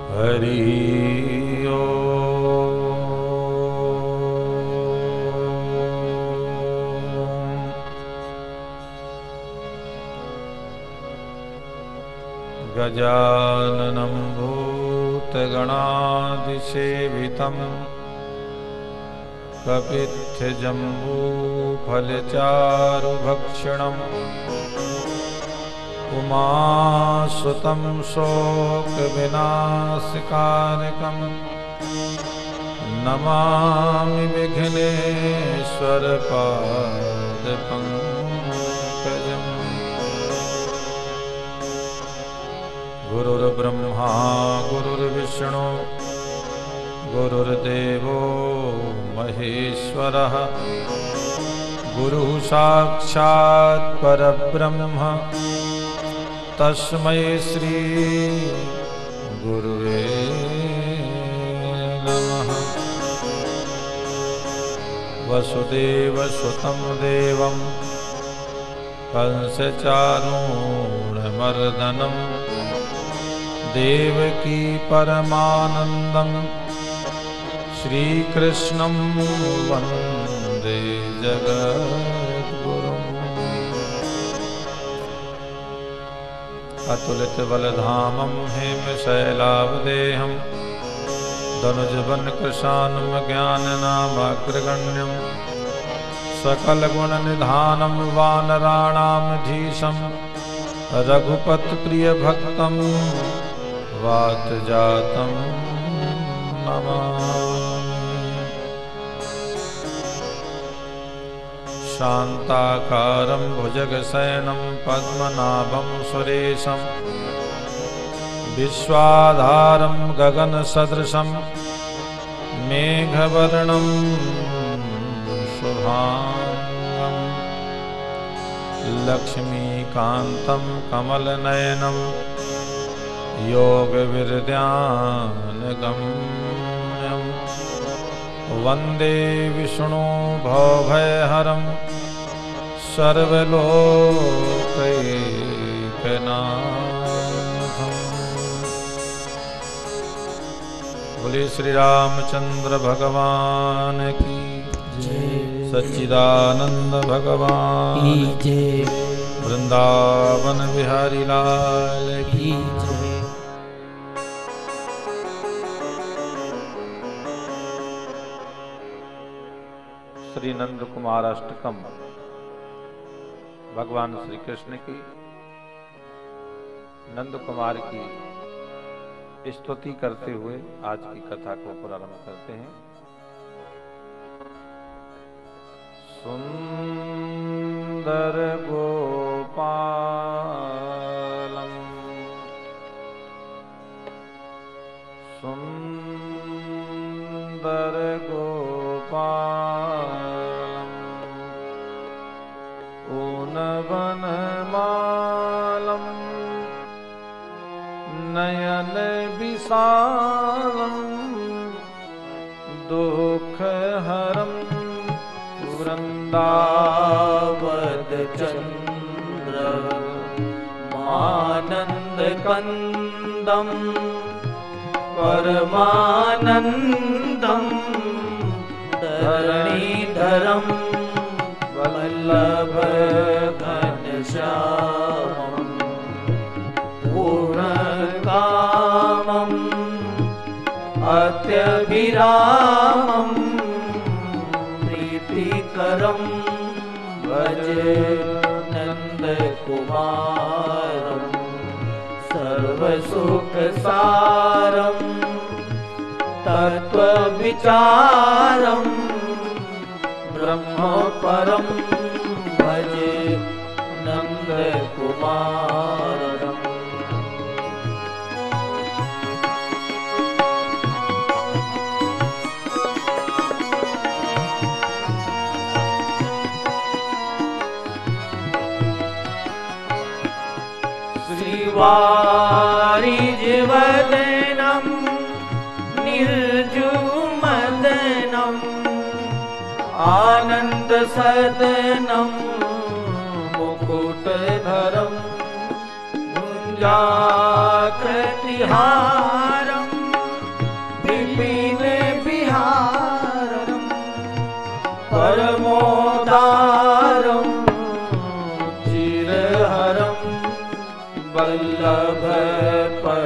हरि गजाननं भूतगणादिसेवितं कपित्थजम्बूफलचारुभक्षणम् उमासुतं शोकविनाशकारकं नमामि विघ्नेश्वरपादपङ्कजम्। गुरुर्ब्रह्मा गुरुर्विष्णु गुरुर्देवो महेश्वरः गुरुः साक्षात् परब्रह्म तस्मै श्री गुरुवे नमः। वसुदेवसुतं देवं कंसचाणूरमर्दनं देवकी परमानन्दं श्रीकृष्णं वन्दे जगद्गुरुम्। अतुलितबलधामं हेमशैलावदेहं दनुजवनकृशानं ज्ञाननामाग्रगण्यं सकलगुणनिधानं वानराणामधीशं रघुपतिप्रियभक्तं वातजातं नमामि। शान्ताकारं भुजगशयनं पद्मनाभं सुरेशं विश्वाधारं गगनसदृशं मेघवर्णं शुभांगं लक्ष्मीकान्तं कमलनयनं योगविद्यानगम्यं वन्दे विष्णु भवभयहरं सर्वलोकैकनाथम्। बोले श्री रामचंद्र भगवान की जय, सच्चिदानंद भगवान की जय, वृंदावन बिहारी लाल की जय। श्री नंद कुमार अष्टकम भगवान श्री कृष्ण की नंद कुमार की स्तुति करते हुए आज की कथा को प्रारंभ करते हैं। सुंदर गोपालम सुंदर गोपालम ऊनवनमालं नयन विशालं दुःखहरं वृन्दावनचन्द्र आनन्दकन्दं परमानन्दं धरणीधरं वल्लभघनश्यामं पूर्णकामम् अत्यभिरामं प्रीतिकरं भजे नन्दकुमारं सर्वसुखसारं तत्त्वविचारं ब्रह्मपरं भजे नन्दकुमारम्। श्रीवारिजवदनं निर्जुमदनं आनन्दसदनं मुकुटधरं गुञ्जाकृतिहारं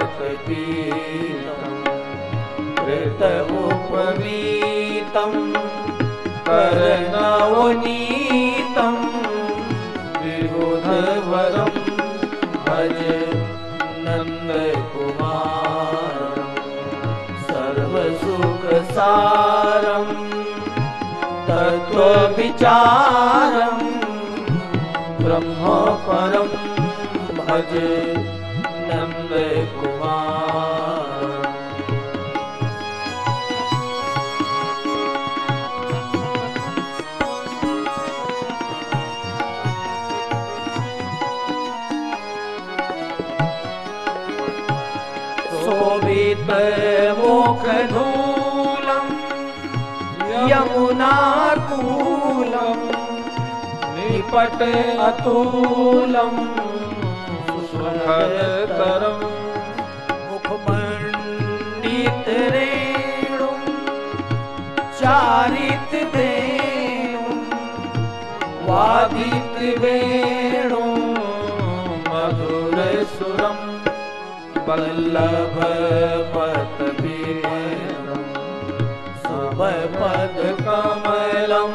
पीतम् कृत उपवीतम् करनवनीतम् विबुधवरम् भज नन्दकुमारम् सर्वसुखसारम् तत्त्वविचारम् ब्रह्म परम् भज नन्दकुमारम्। शोभित मुखधूलम् यमुनाकूलम् निपट अतुलम् सुखदतरम् मुखमण्डित रेणुम् चारित धेनुम् वादित वेणुम् मधुर सुरम् वल्लभ पतविनम् शुभपद कमलम्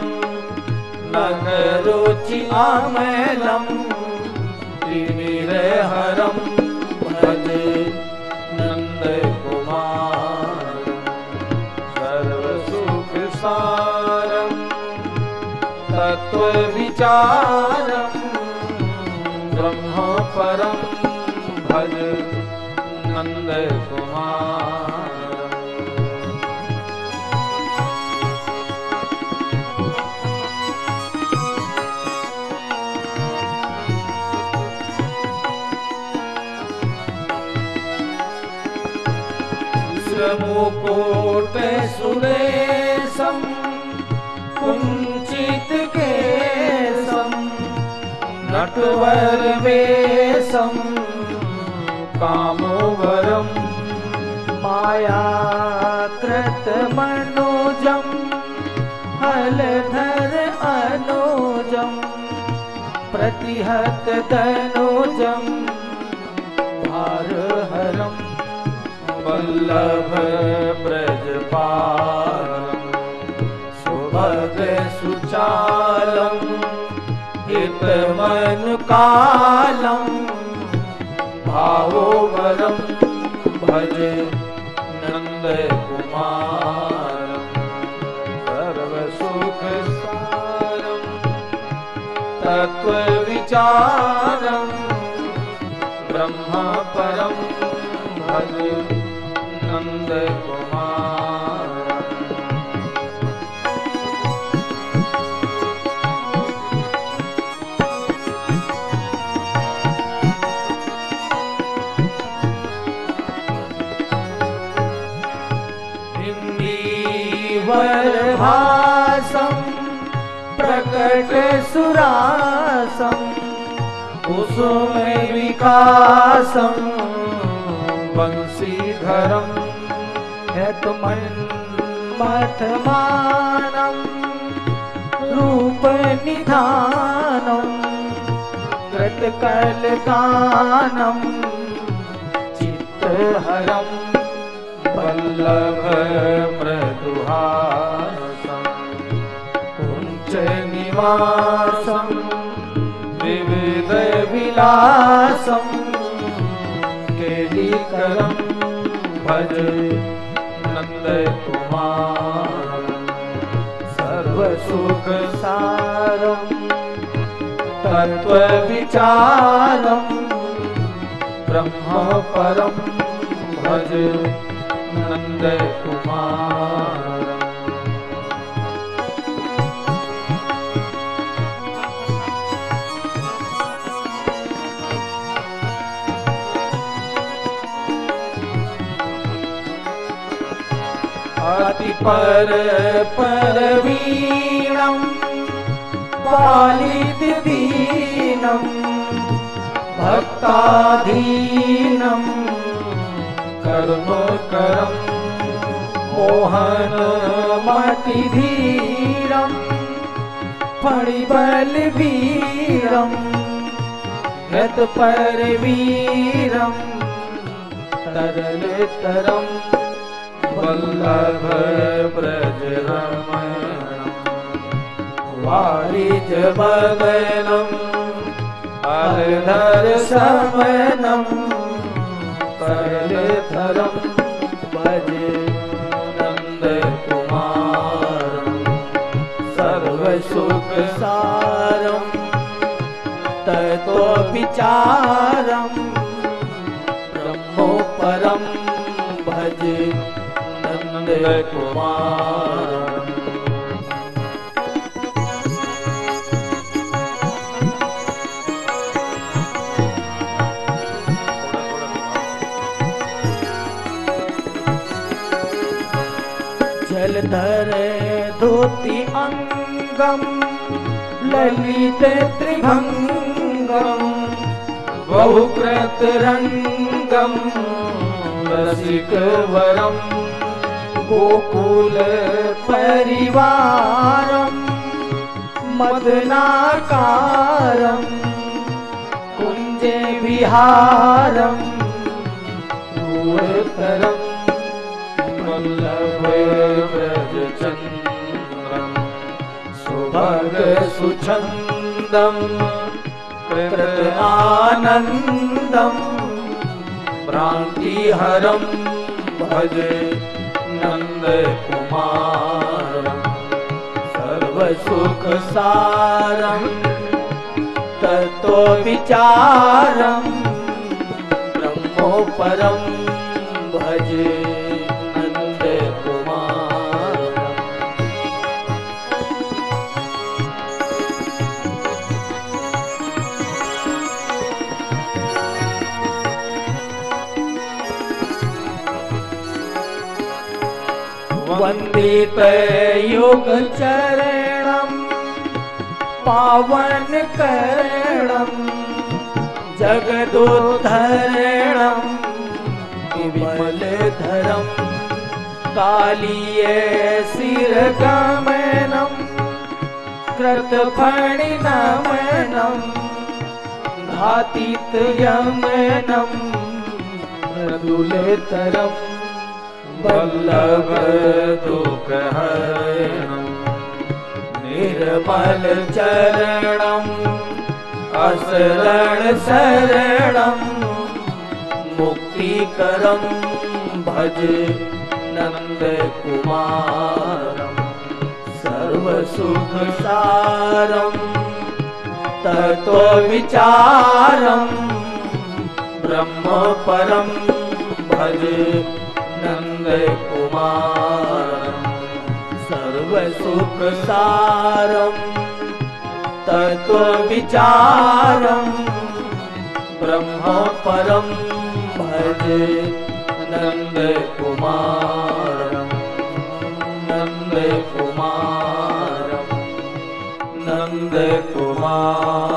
नगरुचि अमलम् त्रिनिरहरम् भज नन्दकुमारम् सर्वसुखसारम् तत्त्वविचारम् ब्रह्म परम् भज नन्दकुमारम्। मुकुट सुरेशम् कुञ्चित केशम् नटवर वेशम् कामोवरम् मायाकृत मनोजम् हलधर अनुजम् प्रतिहत तनुजम् भारहरम् वल्लभ ब्रजपालम् सुभग सुचालम् हितमनुकालम् भावोवरम् भज नन्दकुमारम् सर्वसुखसारम् तत्त्वविचारम् ब्रह्म परम् भज नन्दकुमारम्। वरभासम् प्रकट सुरासम् कुसुम विकासम् वंशीधरम् मन्मथमानम् रूपनिधानम् कृतकलगानम् चित्तहरम् वल्लभ मृदुहासम् कुञ्च निवासम् विविध विलासम् केलिकरम् भज नन्दकुमारम् सर्वसुखसारम् तत्त्वविचारम् ब्रह्म परम् भज नन्दकुमारम्। अति परवीणम् पालित दीनम् भक्ताधीनम् कर्मकरम् मोहनमतिधीरम् फणिबलवीरम् यत्परवीरम् तरलतरं वल्लभ ब्रज रमणम् वारिजवदनं हरधर समनं तरलतरं भजे नन्दकुमारं सर्वसुखसारं ततो विचारं ब्रह्मोपरं भजे नन्दकुमारम् जलधर धोति अंगम ललित त्रिभंगम बहुकृत रंगम रसिक वरम गोकुल परिवारम मदनाकारम कुंजे विहारम भुवतरम वल्लभ ब्रज चंद्रम सुभग सुछंदम कृत आनंदम भ्रांतिहरम भजे नंदकुमारम सर्वसुखसारम ततो विचारम ब्रह्मोपरम भजे वंदित युग चरणम पावन करणम जगदोद्धरणम विमल धरम कालीय सिर गमनम कृतफणि नमनम घातित यमनम मृदुलतरम वल्लभ दुःखहरणं निर्मल चरणं असरण शरणं मुक्तिकरं भजे नन्दकुमारं सर्वसुखसारं ततो विचारं ब्रह्मपरं भजे नन्दकुमारं सर्वसुखसारं ततो विचारं ब्रह्मपरं भजे नन्दकुमारं नन्दकुमारं नन्दकुमारम्